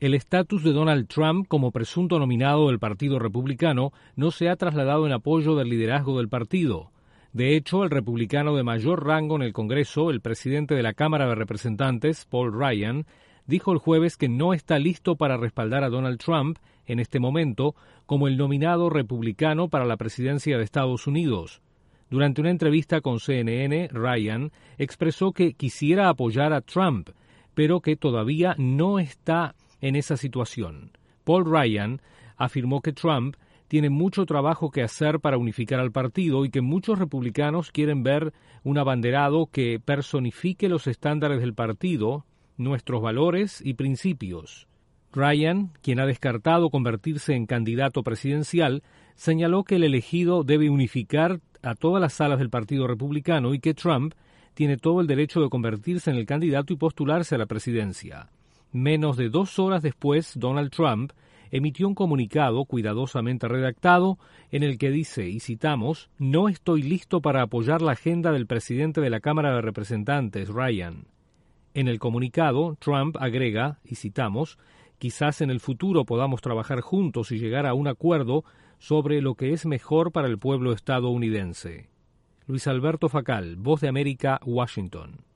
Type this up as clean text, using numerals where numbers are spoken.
El estatus de Donald Trump como presunto nominado del Partido Republicano no se ha trasladado en apoyo del liderazgo del partido. De hecho, el republicano de mayor rango en el Congreso, el presidente de la Cámara de Representantes, Paul Ryan, dijo el jueves que no está listo para respaldar a Donald Trump en este momento como el nominado republicano para la presidencia de Estados Unidos. Durante una entrevista con CNN, Ryan expresó que quisiera apoyar a Trump, pero que todavía no está en esa situación. Paul Ryan afirmó que Trump tiene mucho trabajo que hacer para unificar al partido y que muchos republicanos quieren ver un abanderado que personifique los estándares del partido, nuestros valores y principios. Ryan, quien ha descartado convertirse en candidato presidencial, señaló que el elegido debe unificar a todas las salas del Partido Republicano y que Trump tiene todo el derecho de convertirse en el candidato y postularse a la presidencia. Menos de 2 horas después, Donald Trump emitió un comunicado cuidadosamente redactado en el que dice, y citamos, «No estoy listo para apoyar la agenda del presidente de la Cámara de Representantes, Ryan». En el comunicado, Trump agrega, y citamos, «Quizás en el futuro podamos trabajar juntos y llegar a un acuerdo sobre lo que es mejor para el pueblo estadounidense». Luis Alberto Facal, Voz de América, Washington.